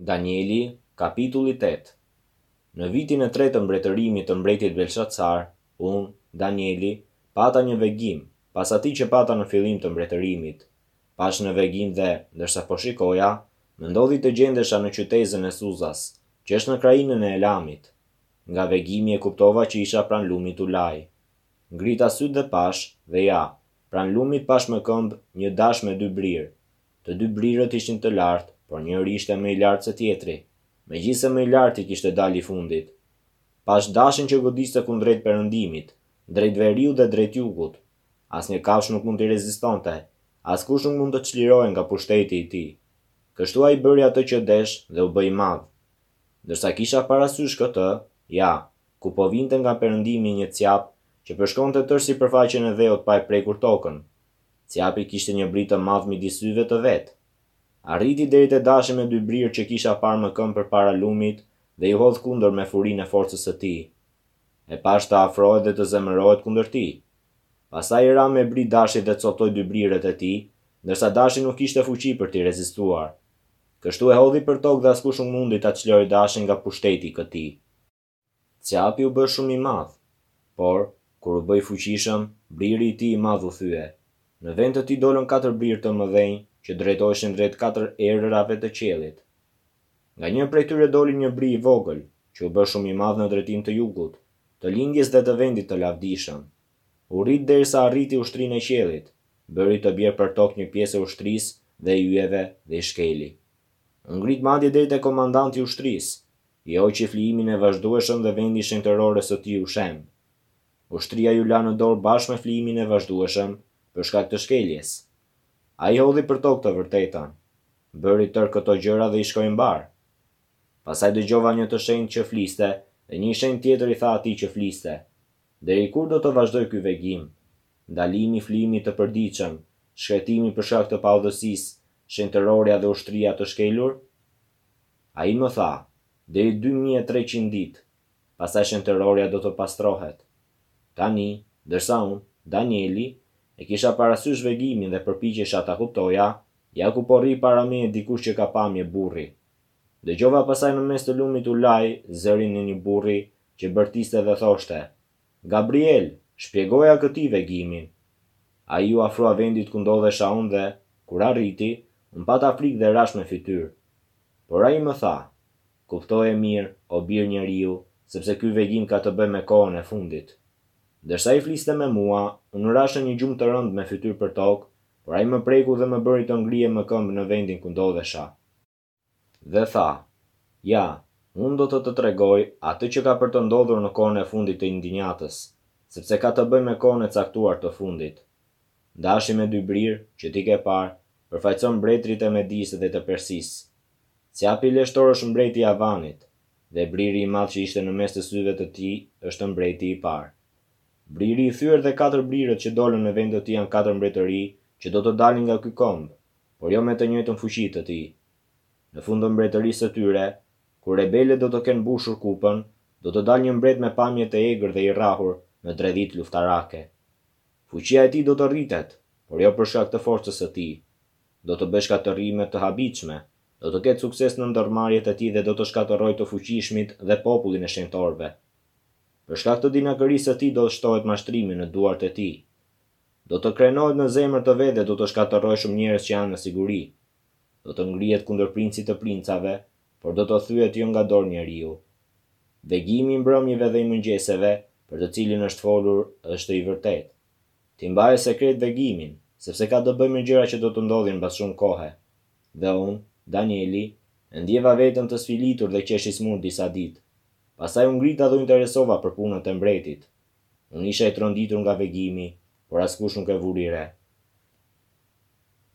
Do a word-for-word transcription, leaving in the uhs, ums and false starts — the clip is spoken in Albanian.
Danieli, kapitulli tetë. Në vitin e tretë të mbretërimit të mbretit Belshacar, unë, Danieli, pata një vegim, pas atij që pata në fillim të mbretërimit. Pash në vegim dhe, ndërsa po shikoja, më ndodhi të gjendesha në qytetin e Suzas, që është në krainën e Elamit. Nga vegimi e kuptova që isha pran lumit Ulaj. Ngrita syt dhe pash, dhe ja, pran lumit pash më këmbë një dash me dy brirë. Të dy brirët ishin të lartë, por njëri ishte më i lartë se tjetri, megjithëse më i larti kishte dalë i fundit. Pash dashin që godiste kundrejt perëndimit, drejt veriut dhe drejt jugut. Asnjë kafshë nuk mund t'i rezistonte, askush nuk mund të çlirohej nga pushteti i tij. Kështu ai bëri atë që desh dhe u bë i madh. Ndërsa kisha parasysh këtë, ja, ku po vinte nga perëndimi një cjap që përshkonte tërë sipërfaqen e dheut pa e prekur tokën. Cjapi kishte një brit të madh midis syve të vet. Arriti deri te dashi me dy brirë që kisha parë më këmbë përpara lumit dhe i hodh kundër me furinë e forcës së tij. E pash të afrohet dhe të zemërohet kundër tij. Pastaj i ra me bri dashit dhe coptoi dy brirët e tij, ndërsa dashi nuk kishte fuqi për t'i rezistuar. Kështu e hodhi për tokë dhe askush nuk mundi ta çliroj dashin nga pushteti i këtij. Cjapi u bë shumë i madh, por kur u bë i fuqishëm, briri i tij i madh u thye. Në vend të tij dolën katër brirë të mëdhenj që drejtoheshin drejt katër erërave të qiellit. Nga një prej tyre doli një bri i vogël, që u bë shumë i madh në drejtim të jugut, të lindjes dhe të vendit të lavdishëm. U rrit derisa arriti ushtrinë e qiellit, bëri të bjerë për tokë një pjesë e ushtrisë dhe yjeve dhe i shkeli. Ngrit madje deri te komandanti i ushtrisë, i hoqi flijimin e vazhdueshëm dhe vendi shenjtërore së tij u shem. Ushtria ju la në dorë bashkë me flijimin e vazhdueshëm për shkak të shkeljes. Ai hodhi për tokë të vërtetën, bëri tërë këto gjëra dhe i shkoi mbar. Pastaj dëgjova një të shenjtë që fliste, dhe një shenjtë tjetër i tha atij që fliste: "Deri kur do të vazhdoj ky vegim? Ndalimi i flijimit të përditshëm, shkretimi për shkak të paudhësisë, shenjtëroria dhe ushtria të shkelur?" Ai më tha: "Deri dy mijë e treqind ditë, pastaj shenjtëroria do të pastrohet." Tani, ndërsa unë, Danieli, e kisha parasysh vegimin dhe përpiqesha ta kuptoja, ja ku po rri para meje dikush që ka pamje burri. Dëgjova pasaj në mes të lumit Ulaj zërin e një burri që bërtiste dhe thoshte: "Gabriel, shpjegoja këtij vegimin." Ai u afrua vendit ku ndodhesha unë dhe, kur arriti, më pata frikë dhe rash me fytyrë. Por ai më tha: "Kuptoje mirë, o bir njeriu, sepse ky vegim ka të bëjë me kohën e fundit." Ndërsa i fliste me mua, unë rash në një gjumë të rëndë me fytyrë për tokë, por ai më preku dhe më bëri të ngrihem më këmbë në vendin ku ndodhesha. Dhe tha: "Ja, unë do të të tregoj atë që ka për të ndodhur në kohën e fundit të indinjatës, sepse ka të bëjë me kohën e caktuar të fundit. Dashi me dy brirë, që ti ke parë, përfaqëson mbretërit e Medisë dhe të Persisë. Cjapi leshtor është mbreti i Avanit, dhe briri i madh që ishte në mes të syve të tij është mbreti i parë. Briri i thyer dhe katër brirët që dolën në vend të tij janë katër mbretëri që do të dalin nga ky komb, por jo me të njëjtën fuqi të tij. Në fund të mbretërisë së tyre, kur rebelët do të kenë mbushur kupën, do të dalë një mbret me pamje të egër dhe i rrahur në tredhjetë luftarake. Fuqia e tij do të rritet, por jo për shkak të forcës së tij. Do të bëj shkatërrime të habitshme, do të ketë sukses në ndërmarrjet e tij dhe do të shkatërrojë të fuqishmit dhe popullin e shenjtorëve. Për shkak të dinakërisë së tij do të shtohet mashtrimi në duart e tij. Do të krenohet në zemër të vet dhe do të shkatërrojë shumë njerëz që janë në siguri. Do të ngrihet kundër princit të princave, por do të thyet jo nga dorë njeriu. Vegimi i mbrëmjeve dhe i mëngjeseve, për të cilin është folur, është i vërtet. Ti mbaje sekret vegimin, sepse ka të bëjë me gjëra që do të ndodhin mbas shumë kohe. Dhe unë, Danieli, e ndjeva veten të sfilitur dhe qesh i smur disa ditë. Pastaj u ngrita dhe u interesova për punën e mbretit. Unë isha i tronditur nga vegimi, por askush nuk e vuri re.